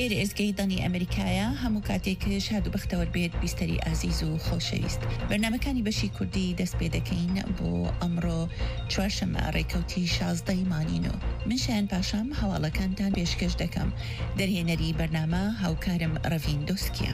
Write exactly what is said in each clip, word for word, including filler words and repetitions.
ئێرە ئێزگەی ئەمریکایە هەموو کاتێکش هادوو بەختەوە بێت بیستەری ئازیز و خۆشەویست. بەرنامەکانی بەشی کوردی دەست پێ دەکەین بۆ ئەمڕۆ چوارشەممە ڕێکەوتی شازدەی مانین و من شایان پاشام هەواڵەکانتان پێشکەش دەکەم. دەرهێنەری بەرنامە هاوکارم ڕەڤین دۆسکیە.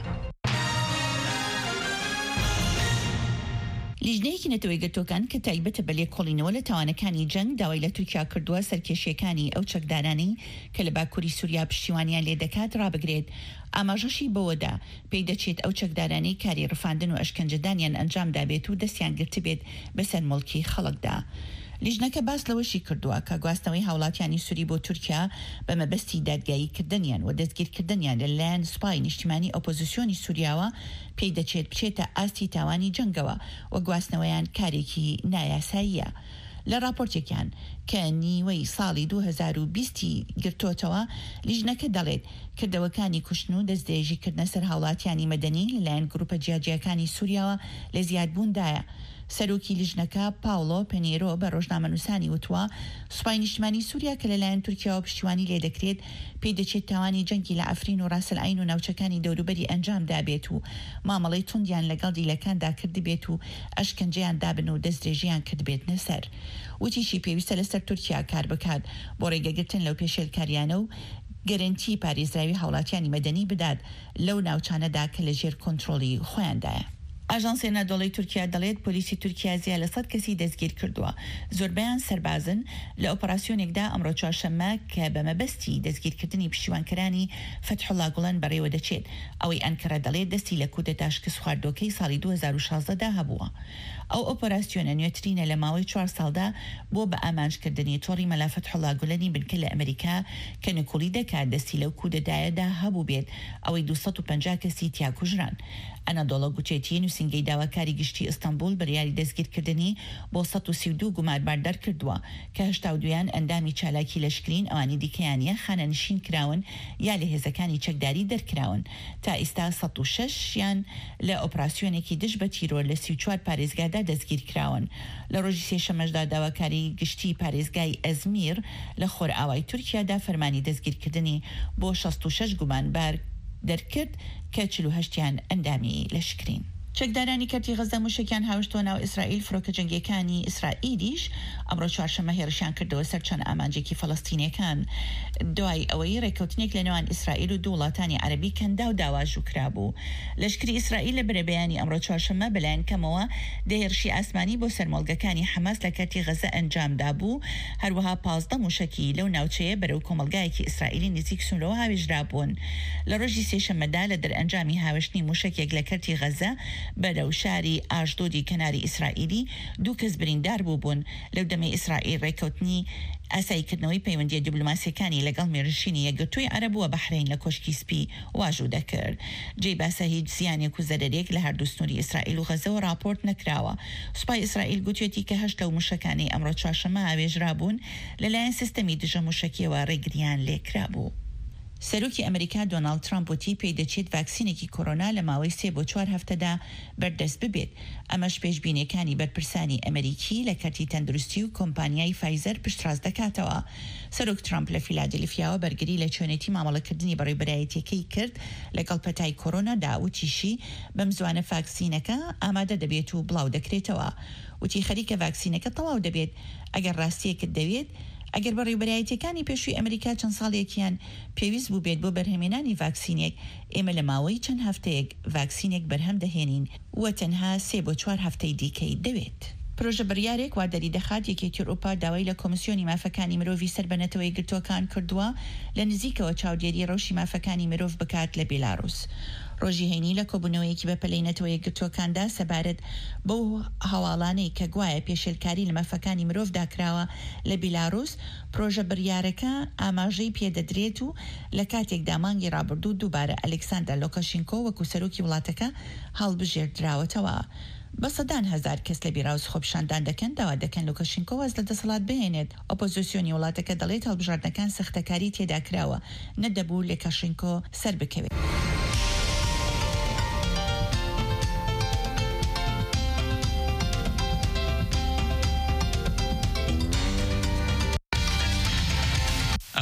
لیژنەیەکی نەتەوەی گرتوەکان کە تایبەتە بە لێکۆڵینەوە لە تاوانەکانی جەنگ داوای لە تورکیا کردووە سەرکێشیەکانی ئەو چەکدارانەی کە لە باکووری سووریا پشتیوانیان لێ دەکات ڕابگرێت. ئاماژەشی بەوەدا پێی دەچێت ئەو چەکدارانی کاری ڕفاندن و ئەشکەنجەدانیان ئەنجام دابێت و دەستیان گرت بێت بەسەر مڵکی خەڵکدا. لیژنەکە باس لەوەشی کردووە کە گواستنەوەی هاوڵاتیانی سووری بۆ تورکیا بە مەبەستی دادگاییکردنیان و دەستگیرکردنیان لەلایەن سوپای نیشتیمانی ئۆپۆزیسیۆنی سووریاوە پێی دەچێت بچێتە ئاستی تاوانی جەنگەوە و گواستنەوەیان کارێکی نایاساییە. لە راپۆرتێکیان کە نیوەی ساڵی دوو هەزار و بیستی گرتوتەوە لیژنەکە دەڵێت کردەوەکانی کوشتن و دەستدرێژیکردنە سەر هاوڵاتیانی مەدەنی لەلایەن گروپە جیاجیەکانی سووریاوە لە زیادبووندایە. سەرۆکی لیژنەکە پاولۆ پێنێرۆ بە ڕۆژنامەنووسانی وتووە سوپای نیشتیمانی سووریا کە لەلایەن تورکیا و پشتیوانی لێ دەکرێت پێی دەچێت تاوانی جەنگی لە ئەفرین و ڕاسەلعین و ناوچەکانی دەوروبەری ئەنجام دابێت و مامەڵەی توندیان لەگەڵ دیلەکاندا کرد بێت و ئەشکەنجەیان دابن و دەستدرێژیان کرد بێتنە سەر. وتیشی پێویستە لەسەر تورکیا کار بکات بۆ ڕێگەگرتن لەو پێشێلکاریانە و گەرنتی پارێزراوی هاوڵاتیانی مەدەنی بدات لەو ناوچانەدا کە لە ژێر کۆنتڕۆڵی خۆیاندایە. ئاژانسیە نادۆڵی تورکیا دەڵێت پۆلیسی تورکیا زیاد لە سەد کەسی دەستگیر کردووە. زۆربیان سەربازن لە ئۆپەراسیۆنێکدا ئەمڕۆ چوارشەممە کە بە مەبەستی دەستگیرکردنی پشتیوانکەرانی فەتحوڵا گوڵەن بەڕێوە دەچێت. ئەوەی ئەنکەرە دەڵێت دەستی لە کودەتا شکست خواردۆکەی ساڵی دوو هەزار و شازدەدا هەبووە. ئەو ئۆپەراسیۆنە نوێترینە لە ماوەی چوار ساڵدا بۆ بە ئامانجکردنی تۆڕی مەلا فەتحوڵا گوڵەنی بنکە لە ئەمریکا کە نکوڵی دەکات دەستی لەو کودەتایەدا هەبوو بێت. ئەوەی دووسەد و پەنجا کەسی تیا کوژران. ئەنەدۆڵە گوچێتی نووسنگەی داواکاری گشتی ئیستانبول بڕیاری دەستگیرکردنی بۆ سەد و سی و دوو گومارباردار کردووە کە هەشتا و دویان ئەندامی چالاکی لەشکرین ئەوانی دیکەیانە خانەنشین کراون یا لە هێزەکانی چەکداری دەرکراون. تا ئێستا سەد و شەش یان لە ئۆپراسیۆنێکی دژ بە تیرۆر لە سی و چوار پارێزگادا دەستگیر کراون. لە ڕۆژی سێشەمەشدا داواکاری گشتی پارێزگای ئەزمیر لە خۆرئاوای تورکیادا فەرمانی دەستگیرکردنی بۆ شەست و شەش گومانبار دەرکرد کە چل و هەشتیان ئەندامی لەشکرین. چەکدارانی کەرتی غەزە موشکیان هاوشتۆ ناو ئیسرائیل فڕۆکە جەنگیەکانی ئیسرائیلیش ئەمڕۆ چوارشەممە هێرشیان کردەوە سەر چەند ئامانجێکی فەڵەستینیەکان دوای ئەوەی ڕێکەوتنێک لە نێوان ئیسرائیل و دوو وڵاتانی عەرەبی کەندا و داواژوو کرابوو. لەشکری ئیسرائیل لە بەرەبەیانی ئەمڕۆ چوارشەممە بەلایەن کەمەوە دەهێرشی ئاسمانی بۆ سەرمەڵگەکانی حەماس لە کەرتی غەزە ئەنجامدا بوو. هەروەها پازدە موشکی لەو ناوچەیە بەرەو کۆمەلگایەکی ئیسرائیلی نزیک سونەوە هاوێژرا بوون. لە ڕۆژی سێشەممەدا لە دەرئەنجامی هاوشتنی موشکێک لە کەرتی غەزە بەرەو شاری ئاشدۆدی کەناری ئیسرائیلی دوو کەس بریندار بوو بوون. لەو دەمەی ئیسرائیل ڕێکەوتنی ئاساییکردنەوەی پەیوەندیە دیبلۆماسیەکانی لەگەڵ مێژوشینی یەکگرتووی عەرەبووە بەحرین لە کۆشکی سپی واژوو دەکرد. جێی باسە هیچ زیانێک و زەرەرێک لە هەردوو سنووری ئیسرائیل و غەزەوە راپۆرت نەکراوە. سوپای ئیسرائیل گوتوێتی کە هەشت لەو موشەکانی ئەمڕۆ چوارشەممە ئاوێژرا بوون لەلایەن سیستەمی دژە موشکیەوە ڕێگریان لێکرا بوو. سەرۆکی ئەمریکا دۆناڵد ترامپ وتی پێی دەچێت ڤاکسینێکی کۆرۆنا لە ماوەی سێ بۆ چوار هەفتەدا بەردەست ببێت. ئەمەش پێشبینیەکانی بەرپرسانی ئەمریکی لە کەرتی تەندروستی و کۆمپانیای فایزەر پشتڕاست دەکاتەوە. سەرۆک ترامپ لە فیلادلفیاوە بەرگری لە چۆنێتی مامەڵەکردنی بەڕێوەبەرایەتیەکەی کرد لەگەڵ پەتای کۆرۆنادا وتیشی بەم زوانە ڤاکسینەکە ئامادە دەبێت و بڵاو دەکرێتەوە. وتی خەریکە ڤاکسینەکە تەواو دەبێت ئەگەر ڕاستیەکت دەوێت ئەگەر بەڕێوەبەرایەتیەکانی پێشووی ئەمریکا چەند ساڵێکیان پێویست بوو بێت بۆ بەرهەمێنانی ڤاکسینێک ئێمە لە ماوەی چەند هەفتەیەک ڤاکسینێک بەرهەم دەهێنین وە تەنها سێ بۆ چوار هەفتەی دیکەی دەوێت. پرۆژە بڕیارێک واردەری دەخات یەکێتی ئەوروپا داوای لە کۆمسیۆنی مافەکانی مرۆڤی سەربەنەتەوەی گرتوەکان کردووە لە نزیکەوە چاودێری ڕەوشی مافەکانی مرۆڤ بکات لە بیلاڕوس. ڕۆژی هەینی لە کۆبوونەوەیەکی بە پەلەینەتەوەی گرتوەکاندا سەبارەت بۆ هەواڵانەی کە گوایە پێشێلکاری لە مەفەکانی مرۆڤ داکراوە لە بیلاڕوس پرۆژە بڕیارەکە ئاماژەی پێدەدرێت و لە کاتێکدا مانگی ڕابردوو دووبارە ئەلێکساندەر لۆکاشینکۆ وەکو سەرۆکی وڵاتەکە هەڵبژێردراوەتەوە. بە سەدان هەزار کەس لە بیراوس خۆپیشاندان دەکەن داوا دەکەن لۆکاشینکۆ واز لە دەسەڵات بهێنێت. ئۆپۆزیسیۆنی وڵاتەکە دەڵێت هەڵبژاردنەکان سەختەکاری تێدا کراوە نەدەبوو لۆکاشینکۆ سەر بکەوێت.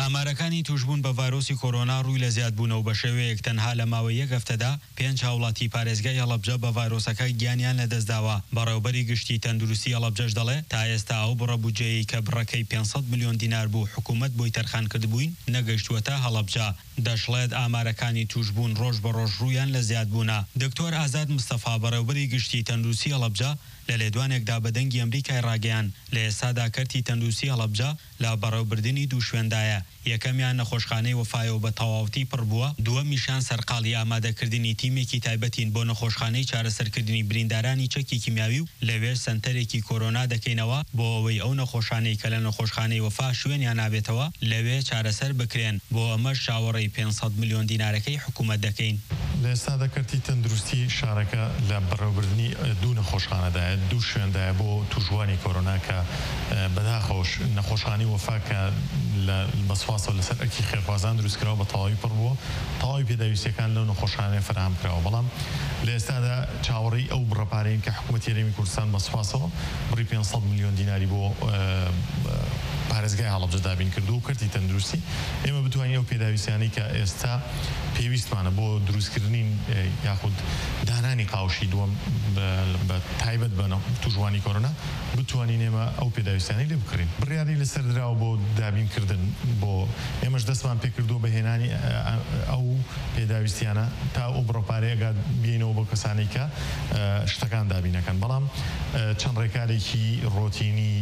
ئامارەکانی توشبوون بە ڤایرۆسی کۆرۆنا ڕووی لە زیادبوونەوە بە شێوەیەک تەنها لە ماوەی یەک هەفتەدا پێنج هاوڵاتی پارێزگای هەڵەبجە بە ڤایرۆسەکە گیانیان لەدەستداوە. بەڕێوەبەری گشتی تەندروستی هەڵەبجەش دەڵێ تا ئێستا ئەو بڕە بودجەیەی کە بڕەکەی پێنج سەد ملیۆن دینار بوو حکوومەت بۆی تەرخان کردبووین نەگەیشتووەتە هەڵەبجە. دەشڵێت ئامارەکانی توشبوون ڕۆژ بە ڕۆژ ڕوویان لە زیادبوونە. دکتۆر ئازاد مستەفا بەڕێوەبەری گشتی تەندروستی هەڵەبجە لە لێدوانێکدا بە دەنگی ئەمریکای ڕاگەیان لە ئێستادا کەرتی تەندروستی هەڵەبجە لە بەڕێوەبردننی دوو شوێندایە. یەکەمیان نەخۆشخانەی وەفایەوە بە تەواوەتی پڕ بووە، دووەمیشان سەرقاڵی ئامادەکردنی تیمێکی تایبەتین بۆ نەخۆشخانەی چارەسەرکردنی بریندارانی چەکی کیمیاوی و لەوێش سەنتەرێکی کۆرۆنا دەکەینەوە بۆ ئەوەی ئەو نەخۆشانەی کە لە نەخۆشخانەی وەفا شوێنیان نابێتەوە لەوێ چارەسەر بکرێن. بۆ ئەمەش چاوەڕێی پێنج سەد ملیۆن دینارەکەی حکوومەت دەکەین. لە ئێستادا کەرتی تەندروستی شارەکە لە بەڕێوەبردننی دوو نەخۆشخانەدایە، دوو شوێندایە بۆ توشبوانی کۆرۆنا کە بەداخەوەش نەخۆشخانەی وەفا کە لە بەسواسەوە لەسەر ئەرکی خێرخوازان دروستکراوە بە تەواوی پڕ بووە، تەواوی پێداویستیەکان لەو نەخۆشخانەیە فراهم کراوە. بەڵام لە ئێستادا چاوەڕێی ئەو بڕەپارەیەن کە حکوومەتی هەرێمی کوردستان بەسواسەوە بڕی پێنج سەد ملیۆن دیناری بۆ پارێزگای هەڵەبجە دابین کردو و کەرتی تەندروستی ئێمە بتوانین ئەو پێداویستیانەی کە ئێستا پێویستمانە بۆ دروستکردنی یاخود دانانی قاوشی دووەم بە تایبەت بە توشبوانی کۆرۆنا بتوانین ئێمە ئەو پێداویستیانەی لێ بکڕین. بڕیاری لەسەر دراوە بۆ دابینکردن، بۆ ئێمەش دەستمان پێکردووە بە هێنانی ئەو پێداویستیانە تا ئەو بڕۆپارەیەگات بینەوە بۆ کەسانی کە شتەکان دابینەکەن. بەڵام چەند ڕێکارێکی ڕۆتینی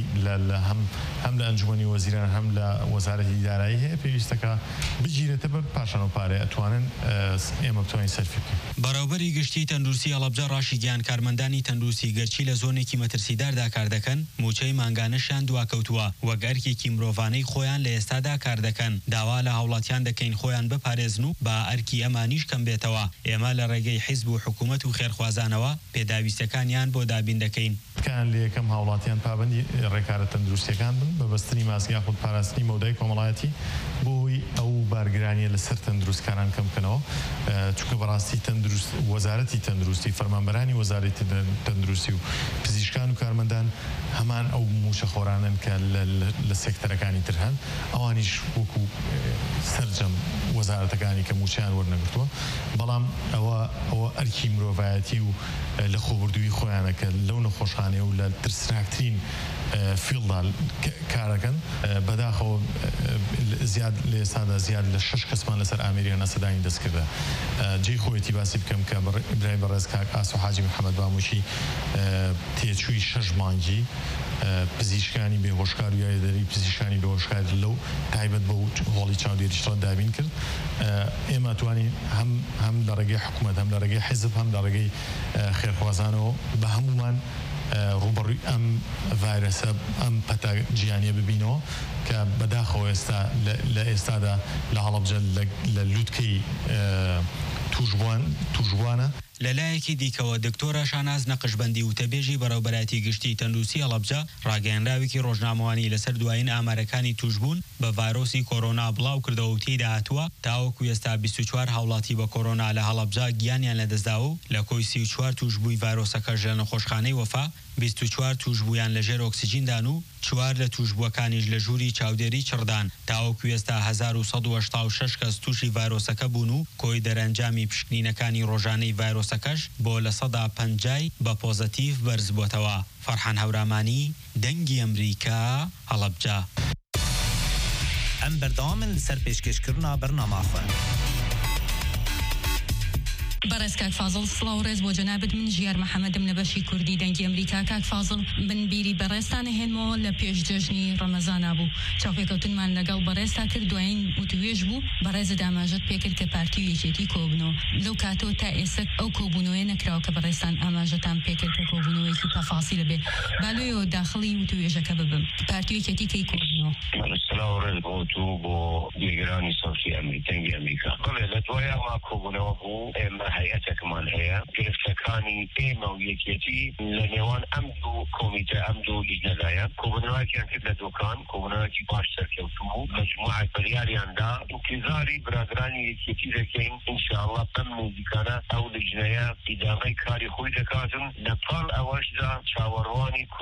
هەم لە ئەنجومەنی وەزیران هەم لە وەزارەتی دارایی هەیە پێویستەکە بگیرێتە بەر پاشان و پارێ ئەتوانن ئێمە بتوانین سەرفی بکەین. بەڕێوەبەری گشتی تەندروستی هەڵەبجە ڕاشی گیان کارمەندانی تەندروستی گەرچی لە زۆنێکی مەترسیداردا کار دەکەن موچەی مانگانەشیان دواکەوتووە وەک ئەرکێکی مرۆڤانەی خۆیان لە ئێستادا کار دەکەن. داوا لە هاوڵاتیان دەکەین خۆیان بپارێزن و با ئەرکی ئەمانیش کەم بێتەوە. ئێمە لە ڕێگەی حیزب و حکوومەت و خێرخوازانەوە پێداویستەکانیان بۆ دابین دەکەین. کان لە یەکەم هاوڵاتیان پابەندی ڕێکارە تەندروستیەکان بن بە بەستنی ماسک یاخود پاراستنی مەودای کۆمەڵایەتی بۆی ئەو بارگرانیە لەسەر تەندروستکاران کەم بکەنەوە، چونکە بەڕاستی تەندروست وەزارەتی تەندروستی فەرمانبەرانی وەزارەتی تەندروستی و پزیشکان و کارمەندان هەمان ئەو موشەخۆرانن کە لە سێکتەرەکانی تر هەن، ئەوانیش وەکو سەرجەم وەزارەتەکانی کە موچیان وەرنەگرتووە. بەڵام ئەوە ئەوە ئەرکی مرۆڤایەتی و لە خۆبردووی خۆیانە کە لەو نەخۆشخانەیە و لە ترسراکترین فیلدا کارەکەن. بەداخەوە زیاد لە ئێستادا زیاد لە شەش کەسمان لەسەر ئامێریان نەسەدانی دەستکردە. جێی خۆیەتی باسی بکەم کە برای بەڕێز کاک ئاسو حاجی محەممەد باموشی تێچووی شەش مانگی پزیشکانی بێهۆشکار و یاریدەری پزیشکانی بێهۆشکار لەو تایبەت بە هۆڵی چاودێریشتە دابین کرد. ئێمە توانین هەم لە ڕێگەی حکوومەت هەم لە ڕێگەی حیزب هەم لە ڕێگەی خێرخوازانەوە بە هەمومان ڕوبەڕووی ئەم ڤایرەسە ئەم پەتە گیانیە ببینەوە کە بەداخەوە ئێستا لە ئێستادا لە هەڵەبجە لە لووتکەی توشبوانە. لەلایەکی دیکەوە دکتۆرە شاناز نەقشبەندی و تەبێژی بەڕێوەبەراتی گشتی تەندروستی هەڵەبجە ڕاگەیەنراوێکی ڕۆژنامەوانی لەسەر دوایین ئامارەکانی توشبوون بە ڤایرۆسی کۆرۆنا بڵاو کردەوە و تێیدا هاتووە تاوەکو ئێستا بیست و چوار هاوڵاتی بە کۆرۆنا لە هەڵەبجە گیانیان لەدەستداوە و لە کۆی سی و چوار توشبووی ڤایرۆسەکەش لە نەخۆشخانەی وەفا بیست و چوار توشبوویان لەژێر ئۆکسیجیندان و چوار لە توشبووەکانیش لە ژووری چاودێری چڕدان. تاوەکو ئێستا هەزار و سەد و هەشتا و شەش کەس تووشی ڤایرۆسەکە بوون و کۆی دەرەنجامی پشکنینەکانی ڕۆژانەی ڤایرۆسەکەش بۆ لە سەدا پەنجای بە پۆزەتیڤ بەرز بۆتەوە. فەرحان هەورامانی دەنگی ئەمریکا هەڵەبجە. ئەم بەردەوامن لەسەر پێشکەشکردنا بەرنامەخۆ. بەڕێز کاک فازڵ سڵاو ڕێز بۆ جەنابەت من ژیار محەممەدم لە بەشی کوردی دەنگی ئەمریکا. کاک فازڵ بنبیری بەڕێستانە هێنمەوە لە پێش جەژنی ڕەمەزانە بوو چاوپێکەوتنمان لەگەڵ بەڕێستا کرد دوایین وتوێژ بوو بەڕێزت ئاماژەت پێکرد کە پارتی و یەکێتی کۆبنەوە لەو کاتەوە تا ئێستا ئەو کۆبوونەوەی نەکراوە کە بەڕێستان ئاماژەتان پێکرد کە کۆبوونەوەیکی تەفاسیلە بێ بالۆیەوە داخڵی وتوێژەکە ببم پارتی و یەکێتی کەی کۆبنەوە. سڵاو ڕێز بۆ تو بۆ گێگرانی سەوتی دەنگی ئەمریکا. بڵێ لە دوایەوە کۆبوونەوە بوو ئێمە هەیئەتێکمان هەیە گرفتەکانی ئێمە و یەکێتی لە نێوان ئەم دوو کۆمیتە ئەم دوو لیژنەدایە کۆبوونەوەکیان کرد لە دۆکان کۆبوونەوەکی باش سەرکەوتوو مەجموعە بڕیاریاندا انتظاری برادرانی یەکێتی دەکەین ئینشاءڵڵا بەم نزیکانە ئەو لیژنەیە ئیدامەی کاری خۆی دەکاتن لەپاڵ ئەوەشدا چاوەڕوانی